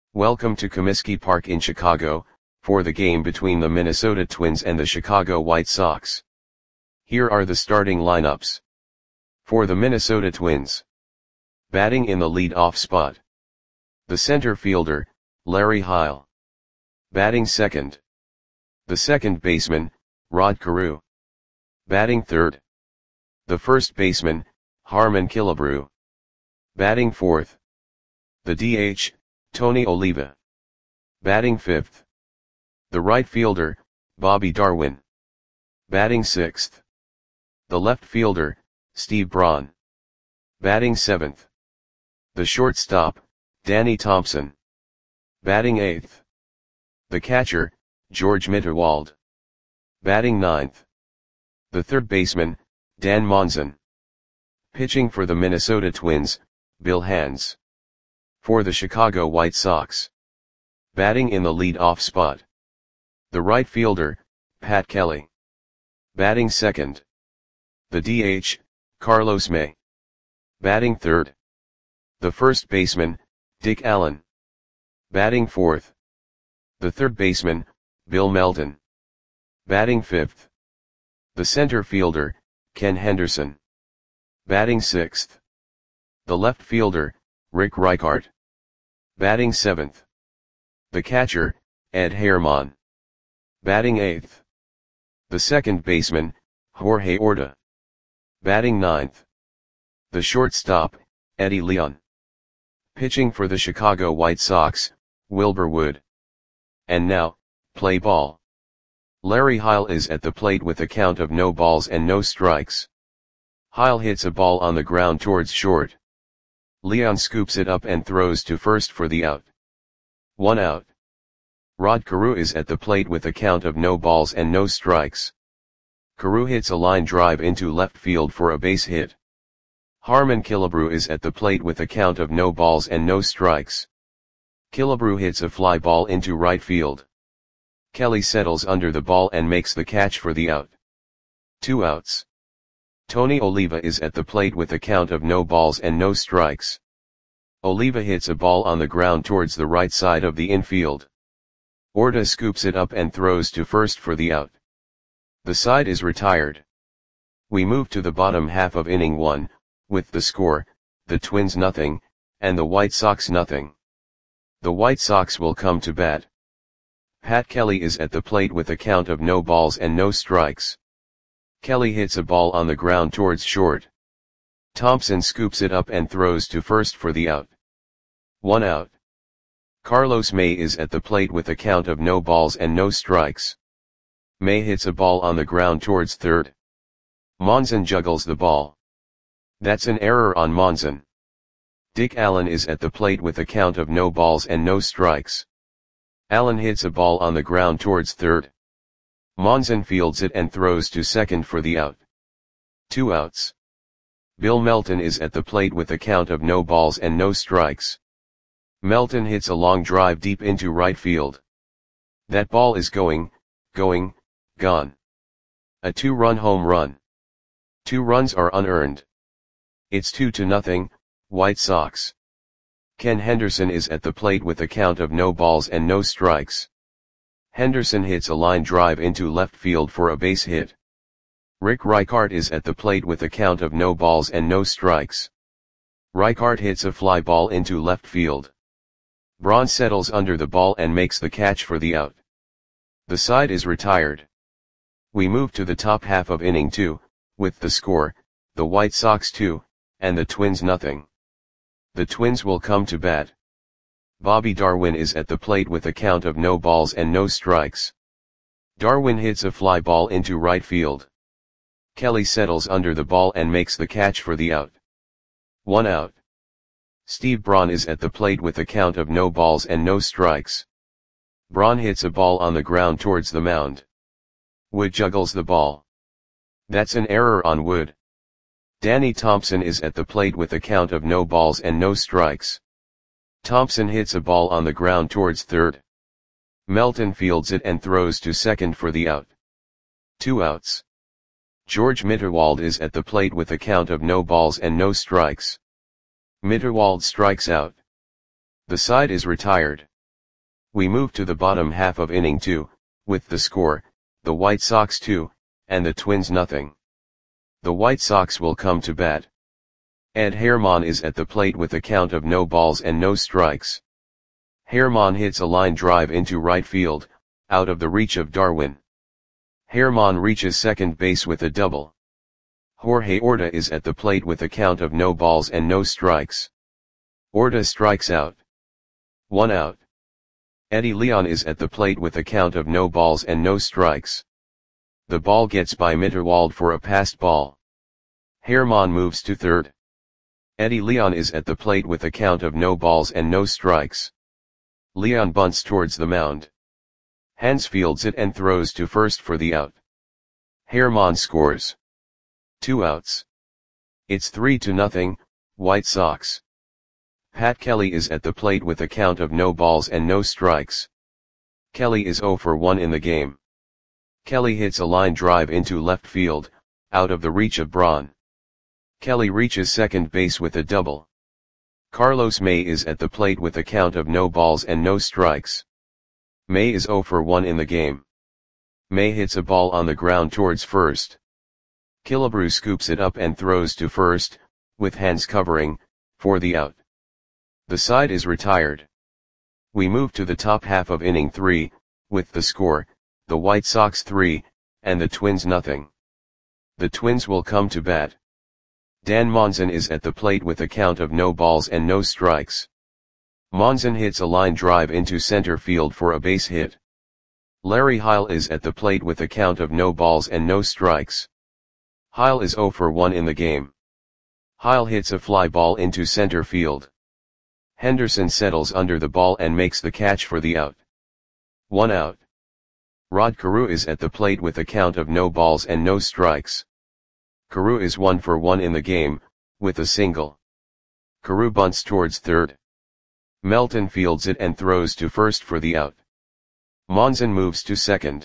Welcome to Comiskey Park in Chicago, for the game between the Minnesota Twins and the Chicago White Sox. Here are the starting lineups. For the Minnesota Twins. Batting in the lead-off spot. The center fielder, Larry Heil. Batting second. The second baseman, Rod Carew. Batting third. The first baseman, Harmon Killebrew. Batting fourth. The DH, Tony Oliva. Batting fifth. The right fielder, Bobby Darwin. Batting sixth. The left fielder, Steve Braun. Batting seventh. The shortstop, Danny Thompson. Batting eighth. The catcher, George Mitterwald. Batting ninth. The third baseman, Dan Monson. Pitching for the Minnesota Twins, Bill Hands. For the Chicago White Sox. Batting in the lead-off spot. The right fielder, Pat Kelly. Batting second. The DH, Carlos May. Batting third. The first baseman, Dick Allen. Batting fourth. The third baseman, Bill Melton. Batting fifth. The center fielder, Ken Henderson. Batting sixth. The left fielder, Rick Reichart. Batting seventh. The catcher, Ed Herman. Batting eighth. The second baseman, Jorge Orta. Batting ninth. The shortstop, Eddie Leon. Pitching for the Chicago White Sox, Wilbur Wood. And now, play ball. Larry Heil is at the plate with a count of no balls and no strikes. Heil hits a ball on the ground towards short. Leon scoops it up and throws to first for the out. 1 out. Rod Carew is at the plate with a count of no balls and no strikes. Carew hits a line drive into left field for a base hit. Harmon Killebrew is at the plate with a count of no balls and no strikes. Killebrew hits a fly ball into right field. Kelly settles under the ball and makes the catch for the out. 2 outs. Tony Oliva is at the plate with a count of no balls and no strikes. Oliva hits a ball on the ground towards the right side of the infield. Orta scoops it up and throws to first for the out. The side is retired. We move to the bottom half of inning 1, with the score, the Twins nothing, and the White Sox nothing. The White Sox will come to bat. Pat Kelly is at the plate with a count of no balls and no strikes. Kelly hits a ball on the ground towards short. Thompson scoops it up and throws to first for the out. 1 out. Carlos May is at the plate with a count of no balls and no strikes. May hits a ball on the ground towards third. Monson juggles the ball. That's an error on Monson. Dick Allen is at the plate with a count of no balls and no strikes. Allen hits a ball on the ground towards third. Monson fields it and throws to second for the out. 2 outs. Bill Melton is at the plate with a count of no balls and no strikes. Melton hits a long drive deep into right field. That ball is gone. A 2-run home run. 2 runs are unearned. It's 2-0, White Sox. Ken Henderson is at the plate with a count of no balls and no strikes. Henderson hits a line drive into left field for a base hit. Rick Reichart is at the plate with a count of no balls and no strikes. Reichart hits a fly ball into left field. Braun settles under the ball and makes the catch for the out. The side is retired. We move to the top half of inning 2, with the score, the White Sox 2, and the Twins nothing. The Twins will come to bat. Bobby Darwin is at the plate with a count of no balls and no strikes. Darwin hits a fly ball into right field. Kelly settles under the ball and makes the catch for the out. 1 out. Steve Braun is at the plate with a count of no balls and no strikes. Braun hits a ball on the ground towards the mound. Wood juggles the ball. That's an error on Wood. Danny Thompson is at the plate with a count of no balls and no strikes. Thompson hits a ball on the ground towards third. Melton fields it and throws to second for the out. 2 outs. George Mitterwald is at the plate with a count of no balls and no strikes. Mitterwald strikes out. The side is retired. We move to the bottom half of inning 2, with the score, the White Sox 2, and the Twins nothing. The White Sox will come to bat. Ed Herman is at the plate with a count of no balls and no strikes. Herman hits a line drive into right field, out of the reach of Darwin. Herman reaches second base with a double. Jorge Orta is at the plate with a count of no balls and no strikes. Orta strikes out. 1 out. Eddie Leon is at the plate with a count of no balls and no strikes. The ball gets by Mitterwald for a passed ball. Herman moves to third. Eddie Leon is at the plate with a count of no balls and no strikes. Leon bunts towards the mound. Hans fields it and throws to first for the out. Herman scores. 2 outs. It's 3-0, White Sox. Pat Kelly is at the plate with a count of no balls and no strikes. Kelly is 0 for 1 in the game. Kelly hits a line drive into left field, out of the reach of Braun. Kelly reaches second base with a double. Carlos May is at the plate with a count of no balls and no strikes. May is 0 for 1 in the game. May hits a ball on the ground towards first. Killebrew scoops it up and throws to first, with Hans covering, for the out. The side is retired. We move to the top half of inning 3, with the score, the White Sox 3, and the Twins nothing. The Twins will come to bat. Dan Monson is at the plate with a count of no balls and no strikes. Monson hits a line drive into center field for a base hit. Larry Heil is at the plate with a count of no balls and no strikes. Heil is 0 for 1 in the game. Heil hits a fly ball into center field. Henderson settles under the ball and makes the catch for the out. 1 out. Rod Carew is at the plate with a count of no balls and no strikes. Carew is 1 for 1 in the game, with a single. Carew bunts towards third. Melton fields it and throws to first for the out. Monson moves to second.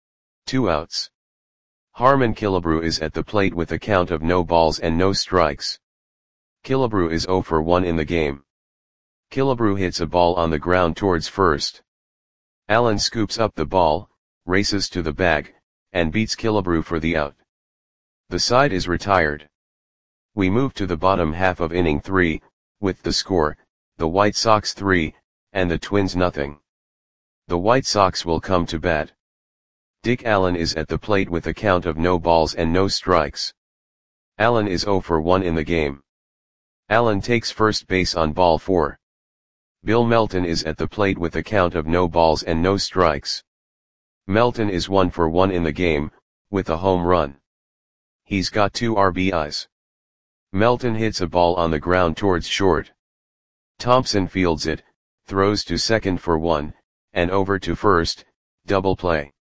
2 outs. Harmon Killebrew is at the plate with a count of no balls and no strikes. Killebrew is 0 for 1 in the game. Killebrew hits a ball on the ground towards first. Allen scoops up the ball, races to the bag, and beats Killebrew for the out. The side is retired. We move to the bottom half of inning 3, with the score, the White Sox 3, and the Twins nothing. The White Sox will come to bat. Dick Allen is at the plate with a count of no balls and no strikes. Allen is 0 for 1 in the game. Allen takes first base on ball 4. Bill Melton is at the plate with a count of no balls and no strikes. Melton is 1 for 1 in the game, with a home run. He's got 2 RBIs. Melton hits a ball on the ground towards short. Thompson fields it, throws to second for 1, and over to first, double play.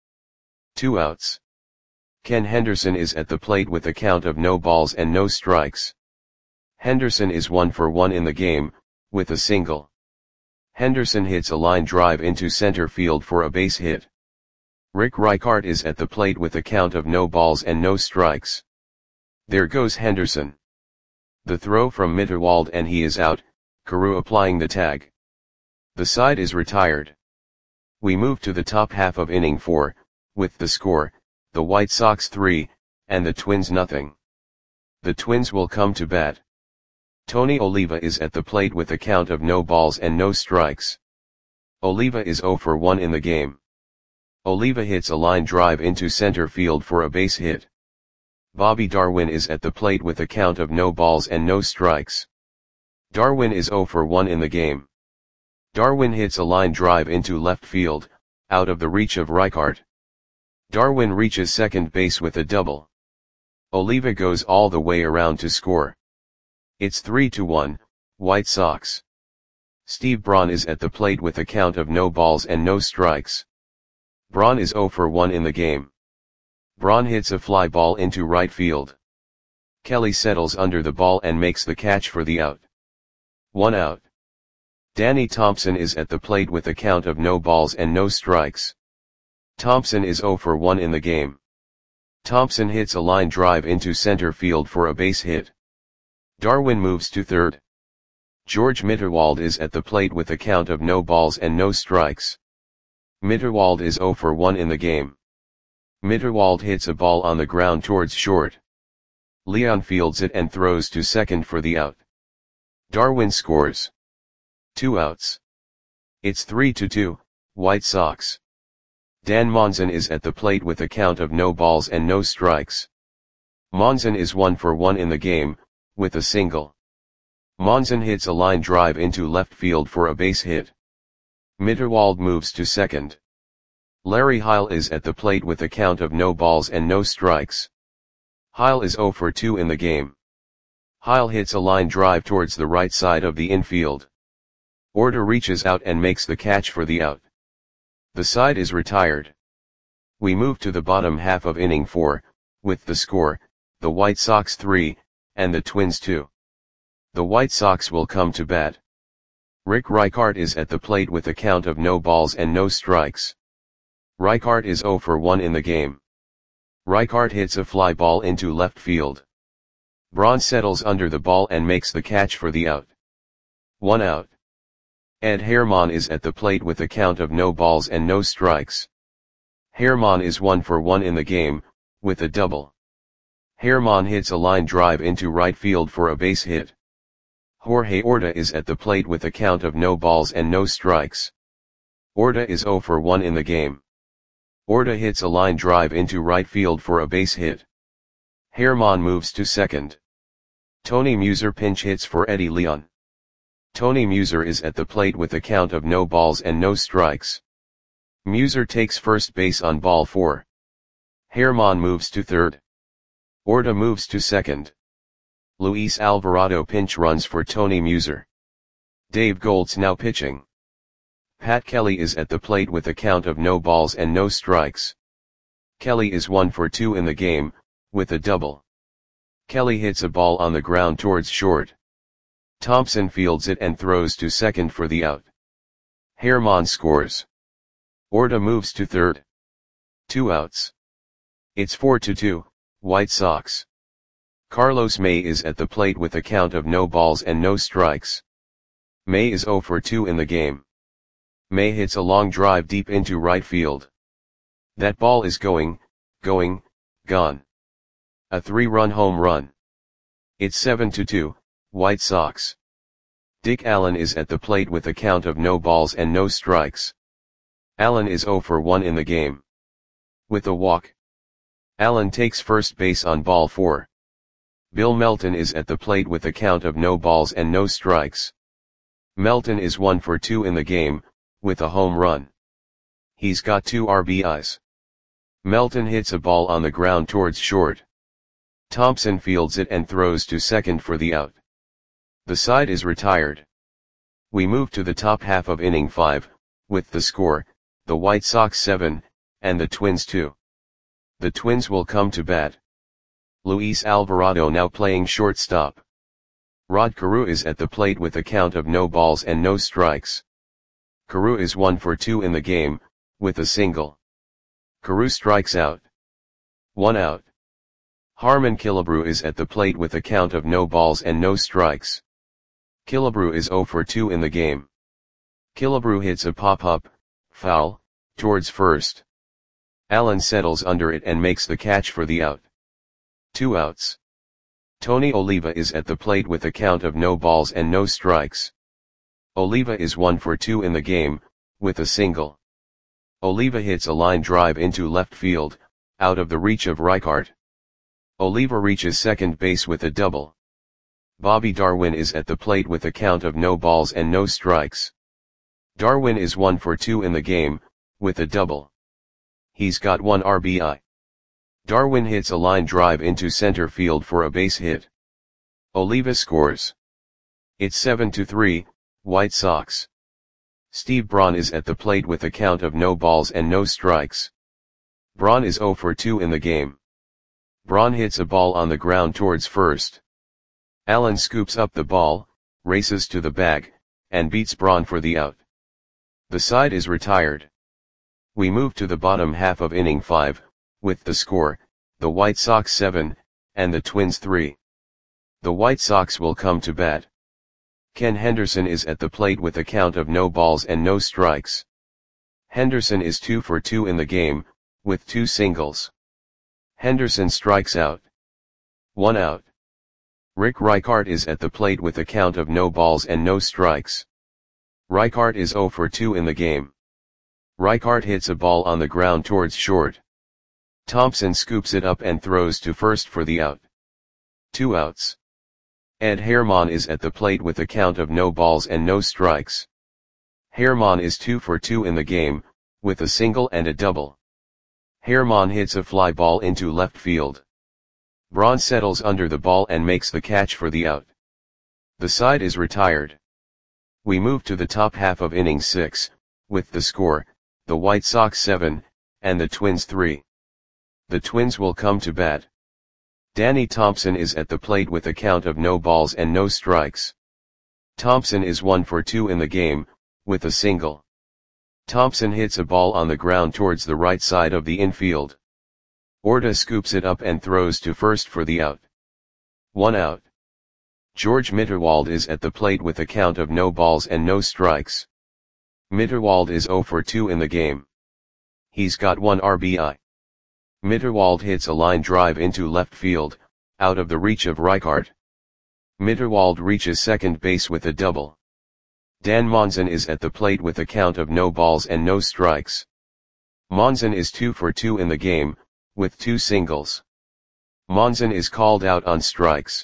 2 outs. Ken Henderson is at the plate with a count of no balls and no strikes. Henderson is 1 for 1 in the game, with a single. Henderson hits a line drive into center field for a base hit. Rick Reichart is at the plate with a count of no balls and no strikes. There goes Henderson. The throw from Mitterwald and he is out, Carew applying the tag. The side is retired. We move to the top half of inning 4, with the score, the White Sox 3, and the Twins nothing. The Twins will come to bat. Tony Oliva is at the plate with a count of no balls and no strikes. Oliva is 0 for 1 in the game. Oliva hits a line drive into center field for a base hit. Bobby Darwin is at the plate with a count of no balls and no strikes. Darwin is 0 for 1 in the game. Darwin hits a line drive into left field, out of the reach of Reichart. Darwin reaches second base with a double. Oliva goes all the way around to score. It's 3-1, White Sox. Steve Braun is at the plate with a count of no balls and no strikes. Braun is 0 for 1 in the game. Braun hits a fly ball into right field. Kelly settles under the ball and makes the catch for the out. 1 out. Danny Thompson is at the plate with a count of no balls and no strikes. Thompson is 0 for 1 in the game. Thompson hits a line drive into center field for a base hit. Darwin moves to third. George Mitterwald is at the plate with a count of no balls and no strikes. Mitterwald is 0 for 1 in the game. Mitterwald hits a ball on the ground towards short. Leon fields it and throws to second for the out. Darwin scores. 2 outs. It's 3-2, White Sox. Dan Monzon is at the plate with a count of no balls and no strikes. Monzon is 1 for 1 in the game, with a single. Monzon hits a line drive into left field for a base hit. Mitterwald moves to second. Larry Heil is at the plate with a count of no balls and no strikes. Heil is 0 for 2 in the game. Heil hits a line drive towards the right side of the infield. Orta reaches out and makes the catch for the out. The side is retired. We move to the bottom half of inning 4, with the score, the White Sox 3, and the Twins 2. The White Sox will come to bat. Rick Reichart is at the plate with a count of no balls and no strikes. Reichart is 0 for 1 in the game. Reichart hits a fly ball into left field. Braun settles under the ball and makes the catch for the out. 1 out. Ed Herman is at the plate with a count of no balls and no strikes. Herman is 1 for 1 in the game, with a double. Herman hits a line drive into right field for a base hit. Jorge Orta is at the plate with a count of no balls and no strikes. Orta is 0 for 1 in the game. Orta hits a line drive into right field for a base hit. Herman moves to second. Tony Muser pinch hits for Eddie Leon. Tony Muser is at the plate with a count of no balls and no strikes. Muser takes first base on ball 4. Herman moves to third. Orta moves to second. Luis Alvarado pinch runs for Tony Muser. Dave Goltz now pitching. Pat Kelly is at the plate with a count of no balls and no strikes. Kelly is 1 for 2 in the game, with a double. Kelly hits a ball on the ground towards short. Thompson fields it and throws to second for the out. Herman scores. Orta moves to third. 2 outs. It's 4-2, White Sox. Carlos May is at the plate with a count of no balls and no strikes. May is 0 for 2 in the game. May hits a long drive deep into right field. That ball is gone. A 3-run home run. It's 7-2, White Sox. Dick Allen is at the plate with a count of no balls and no strikes. Allen is 0 for 1 in the game. With a walk. Allen takes first base on ball 4. Bill Melton is at the plate with a count of no balls and no strikes. Melton is 1 for 2 in the game, with a home run. He's got 2 RBIs. Melton hits a ball on the ground towards short. Thompson fields it and throws to second for the out. The side is retired. We move to the top half of inning 5, with the score, the White Sox 7, and the Twins 2. The Twins will come to bat. Luis Alvarado now playing shortstop. Rod Carew is at the plate with a count of no balls and no strikes. Carew is 1 for 2 in the game, with a single. Carew strikes out. 1 out. Harmon Killebrew is at the plate with a count of no balls and no strikes. Killebrew is 0 for 2 in the game. Killebrew hits a pop-up, foul, towards first. Allen settles under it and makes the catch for the out. 2 outs. Tony Oliva is at the plate with a count of no balls and no strikes. Oliva is 1 for 2 in the game, with a single. Oliva hits a line drive into left field, out of the reach of Reichart. Oliva reaches second base with a double. Bobby Darwin is at the plate with a count of no balls and no strikes. Darwin is 1 for 2 in the game, with a double. He's got 1 RBI. Darwin hits a line drive into center field for a base hit. Oliva scores. It's 7-3, White Sox. Steve Braun is at the plate with a count of no balls and no strikes. Braun is 0 for 2 in the game. Braun hits a ball on the ground towards first. Allen scoops up the ball, races to the bag, and beats Braun for the out. The side is retired. We move to the bottom half of inning 5, with the score, the White Sox 7, and the Twins 3. The White Sox will come to bat. Ken Henderson is at the plate with a count of no balls and no strikes. Henderson is 2 for 2 in the game, with 2 singles. Henderson strikes out. 1 out. Rick Reichart is at the plate with a count of no balls and no strikes. Reichart is 0 for 2 in the game. Reichart hits a ball on the ground towards short. Thompson scoops it up and throws to first for the out. 2 outs. Ed Herman is at the plate with a count of no balls and no strikes. Herman is 2 for 2 in the game, with a single and a double. Herman hits a fly ball into left field. Braun settles under the ball and makes the catch for the out. The side is retired. We move to the top half of inning 6, with the score, the White Sox 7, and the Twins 3. The Twins will come to bat. Danny Thompson is at the plate with a count of no balls and no strikes. Thompson is 1 for 2 in the game, with a single. Thompson hits a ball on the ground towards the right side of the infield. Orta scoops it up and throws to first for the out. 1 out. George Mitterwald is at the plate with a count of no balls and no strikes. Mitterwald is 0 for 2 in the game. He's got 1 RBI. Mitterwald hits a line drive into left field, out of the reach of Reichart. Mitterwald reaches second base with a double. Dan Monson is at the plate with a count of no balls and no strikes. Monson is 2 for 2 in the game, with 2 singles. Monson is called out on strikes.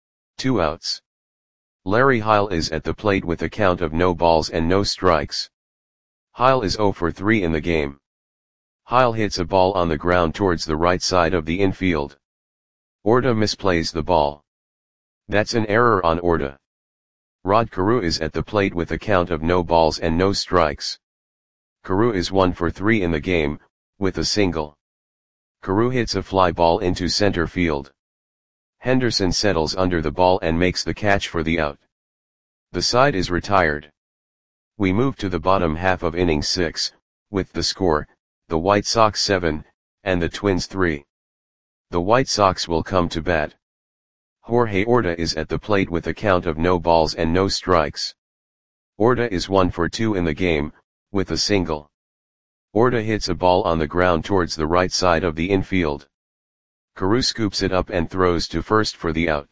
2 outs. Larry Heil is at the plate with a count of no balls and no strikes. Heil is 0 for 3 in the game. Heil hits a ball on the ground towards the right side of the infield. Orta misplays the ball. That's an error on Orta. Rod Carew is at the plate with a count of no balls and no strikes. Carew is 1 for 3 in the game, with a single. Carew hits a fly ball into center field. Henderson settles under the ball and makes the catch for the out. The side is retired. We move to the bottom half of inning 6, with the score, the White Sox 7, and the Twins 3. The White Sox will come to bat. Jorge Orta is at the plate with a count of no balls and no strikes. Orta is 1 for 2 in the game, with a single. Orta hits a ball on the ground towards the right side of the infield. Carew scoops it up and throws to first for the out.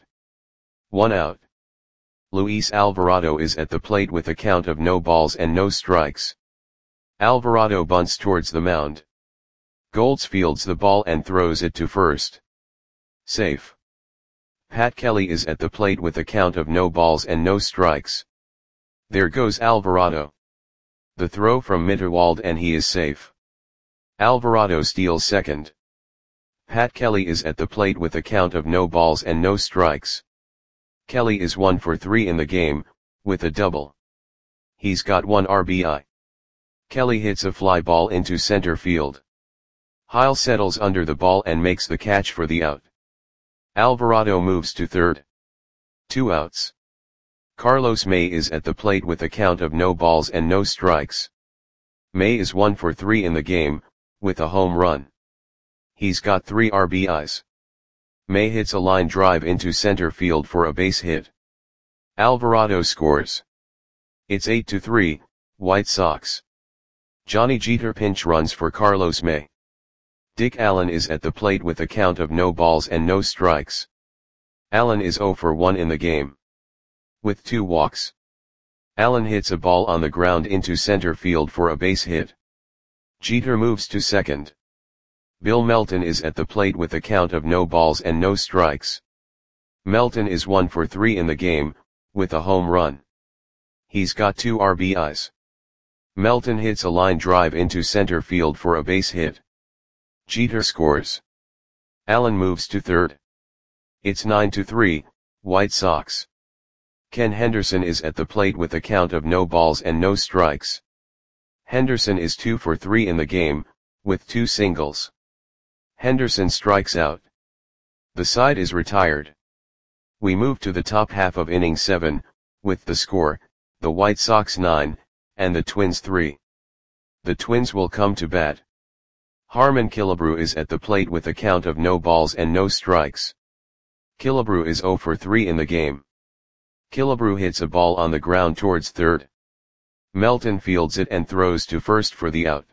1 out. Luis Alvarado is at the plate with a count of no balls and no strikes. Alvarado bunts towards the mound. Golds fields the ball and throws it to first. Safe. Pat Kelly is at the plate with a count of no balls and no strikes. There goes Alvarado. The throw from Mitterwald and he is safe. Alvarado steals second. Pat Kelly is at the plate with a count of no balls and no strikes. Kelly is 1 for 3 in the game, with a double. He's got 1 RBI. Kelly hits a fly ball into center field. Heil settles under the ball and makes the catch for the out. Alvarado moves to third. 2 outs. Carlos May is at the plate with a count of no balls and no strikes. May is 1 for 3 in the game, with a home run. He's got 3 RBIs. May hits a line drive into center field for a base hit. Alvarado scores. It's 8-3, White Sox. Johnny Jeter pinch runs for Carlos May. Dick Allen is at the plate with a count of no balls and no strikes. Allen is 0 for 1 in the game. With 2 walks. Allen hits a ball on the ground into center field for a base hit. Jeter moves to second. Bill Melton is at the plate with a count of no balls and no strikes. Melton is 1 for 3 in the game, with a home run. He's got 2 RBIs. Melton hits a line drive into center field for a base hit. Jeter scores. Allen moves to third. It's 9-3, White Sox. Ken Henderson is at the plate with a count of no balls and no strikes. Henderson is 2 for 3 in the game, with 2 singles. Henderson strikes out. The side is retired. We move to the top half of inning 7, with the score, the White Sox 9, and the Twins 3. The Twins will come to bat. Harmon Killebrew is at the plate with a count of no balls and no strikes. Killebrew is 0 for 3 in the game. Killebrew hits a ball on the ground towards third. Melton fields it and throws to first for the out.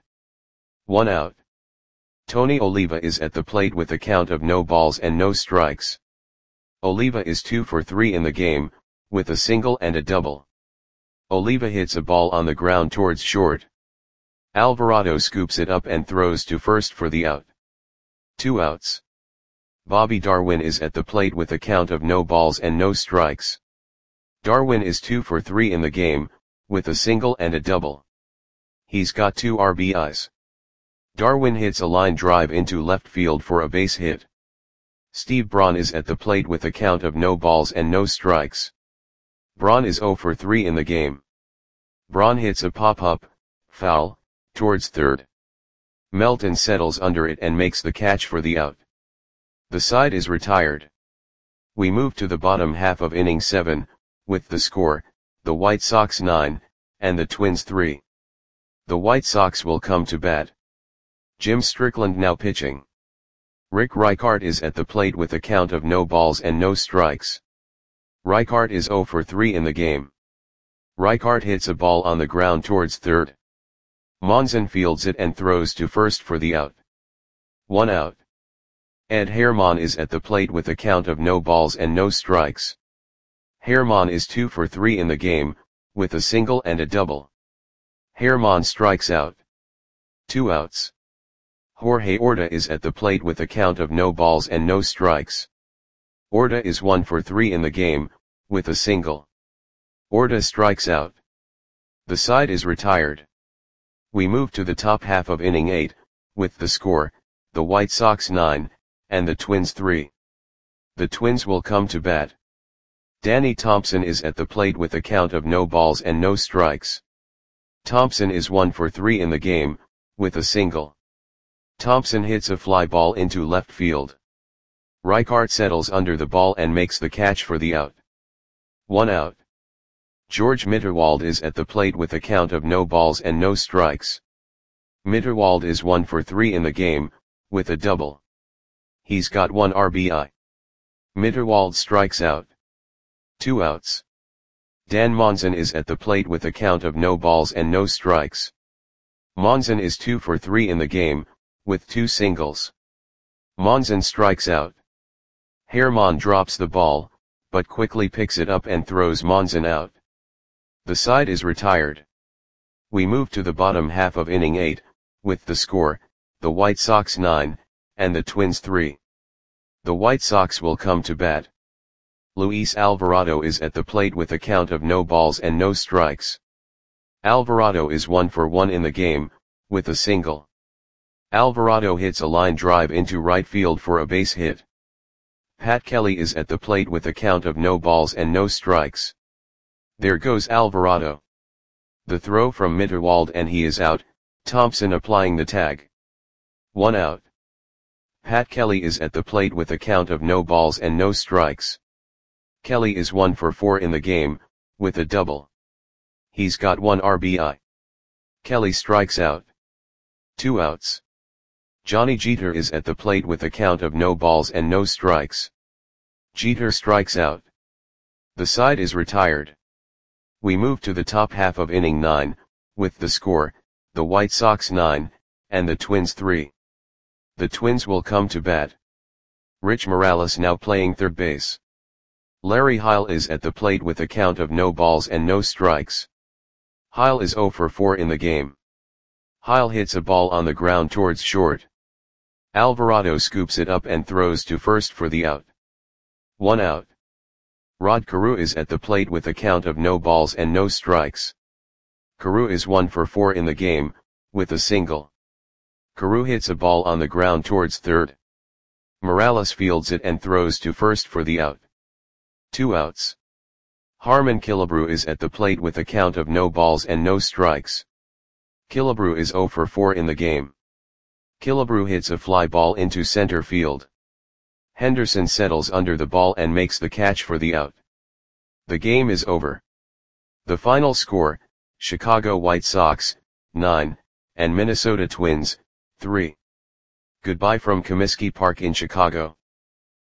1 out. Tony Oliva is at the plate with a count of no balls and no strikes. Oliva is 2 for 3 in the game, with a single and a double. Oliva hits a ball on the ground towards short. Alvarado scoops it up and throws to first for the out. 2 outs. Bobby Darwin is at the plate with a count of no balls and no strikes. Darwin is 2 for 3 in the game, with a single and a double. He's got 2 RBIs. Darwin hits a line drive into left field for a base hit. Steve Braun is at the plate with a count of no balls and no strikes. Braun is 0 for 3 in the game. Braun hits a pop-up, foul, towards third. Melton settles under it and makes the catch for the out. The side is retired. We move to the bottom half of inning 7, with the score, the White Sox 9, and the Twins 3. The White Sox will come to bat. Jim Strickland now pitching. Rick Reichart is at the plate with a count of no balls and no strikes. Reichart is 0 for 3 in the game. Reichart hits a ball on the ground towards third. Monzon fields it and throws to first for the out. 1 out. Ed Herman is at the plate with a count of no balls and no strikes. Herman is 2 for 3 in the game, with a single and a double. Herman strikes out. 2 outs. Jorge Orta is at the plate with a count of no balls and no strikes. Orta is 1 for 3 in the game, with a single. Orta strikes out. The side is retired. We move to the top half of inning 8, with the score, the White Sox 9, and the Twins 3. The Twins will come to bat. Danny Thompson is at the plate with a count of no balls and no strikes. Thompson is 1 for 3 in the game, with a single. Thompson hits a fly ball into left field. Reichart settles under the ball and makes the catch for the out. 1 out. George Mitterwald is at the plate with a count of no balls and no strikes. Mitterwald is 1 for 3 in the game, with a double. He's got 1 RBI. Mitterwald strikes out. 2 outs. Dan Monzon is at the plate with a count of no balls and no strikes. Monzon is 2 for 3 in the game, with 2 singles. Monzon strikes out. Herman drops the ball, but quickly picks it up and throws Monzon out. The side is retired. We move to the bottom half of inning 8, with the score, the White Sox 9, and the Twins 3. The White Sox will come to bat. Luis Alvarado is at the plate with a count of no balls and no strikes. Alvarado is 1 for 1 in the game, with a single. Alvarado hits a line drive into right field for a base hit. Pat Kelly is at the plate with a count of no balls and no strikes. There goes Alvarado. The throw from Mitterwald and he is out, Thompson applying the tag. 1 out. Pat Kelly is at the plate with a count of no balls and no strikes. Kelly is 1 for 4 in the game, with a double. He's got 1 RBI. Kelly strikes out. 2 outs. Johnny Jeter is at the plate with a count of no balls and no strikes. Jeter strikes out. The side is retired. We move to the top half of inning 9, with the score, the White Sox 9, and the Twins 3. The Twins will come to bat. Rich Morales now playing third base. Larry Heil is at the plate with a count of no balls and no strikes. Heil is 0 for 4 in the game. Heil hits a ball on the ground towards short. Alvarado scoops it up and throws to first for the out. 1 out. Rod Carew is at the plate with a count of no balls and no strikes. Carew is 1 for 4 in the game, with a single. Carew hits a ball on the ground towards third. Morales fields it and throws to first for the out. 2 outs. Harmon Killebrew is at the plate with a count of no balls and no strikes. Killebrew is 0 for 4 in the game. Killebrew hits a fly ball into center field. Henderson settles under the ball and makes the catch for the out. The game is over. The final score, Chicago White Sox, 9, and Minnesota Twins, 3. Goodbye from Comiskey Park in Chicago.